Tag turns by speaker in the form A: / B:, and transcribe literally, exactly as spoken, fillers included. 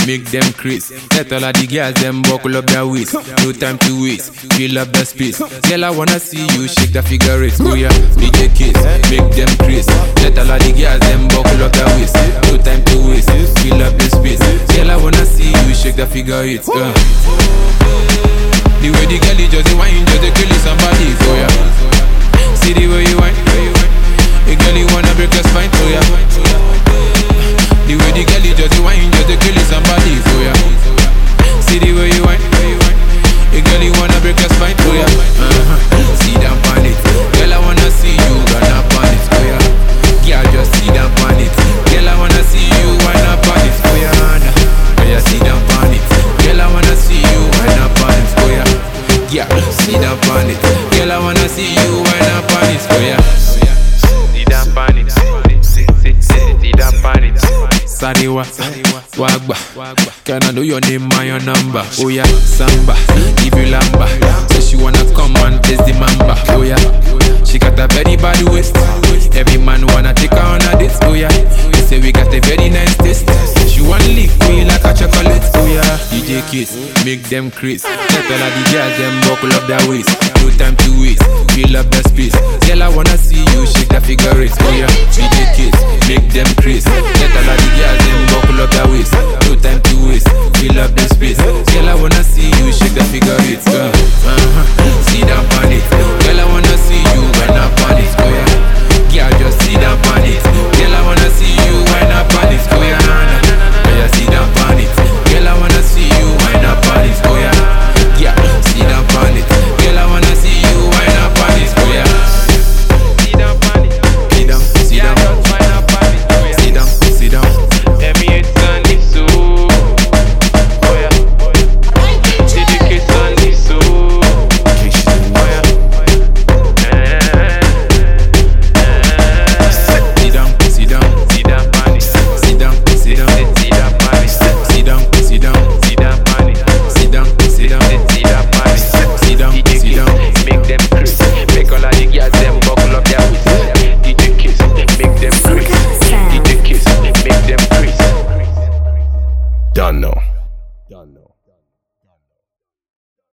A: make them craze. Let all of the girls them buckle up their waist. No time to waste, fill up the space. Girl, I wanna see you shake the figure eight. Oh yeah, D J Kiss, make them craze. Let all of the girls them buckle up their waist. No time to waste, fill up the space. Girl, I wanna see you shake the figure eight. Uh. The way the girl is just a wine, just a kill somebody. Oh yeah, see the way you wine. The girl you wanna break your spine. Oh yeah, the way the girl is just a wine, just a kill somebody. Oh yeah, see the way you wine. The girl you wanna break your spine. Oh yeah, uh-huh. See them on it. Girl, I wanna see you run up on it. Oh yeah, girl, just see them on it. Girl, I wanna see you wind up on it. Oh yeah, oh yeah, see them on it. Girl, I wanna see you wind up on it. Oh yeah, girl, see them on it. Girl, I wanna see you wind up on it. Oh yeah, see them on it. See, see, see, see them on it. Sariwa, Wagba, can I know your name and your number? Oh yeah, Samba, give you lamba. So she wanna come and taste the mamba. Oh yeah, she got a very bad waist. Every man wanna take her on a date. Oh yeah, they say we got a very nice taste. She wanna lick me like a chocolate. Oh yeah, D J Kiss, make them craze. Let all of the girls them buckle up their waist. No time to waste, fill up the space. Girl, I wanna see you shake the figure eight. Oh yeah, D J Kiss, make them craze. Let all of the girls them buckle up their waist. No time to waste, fill up the space. Girl, I wanna see you shake the figure eight. Uh, uh.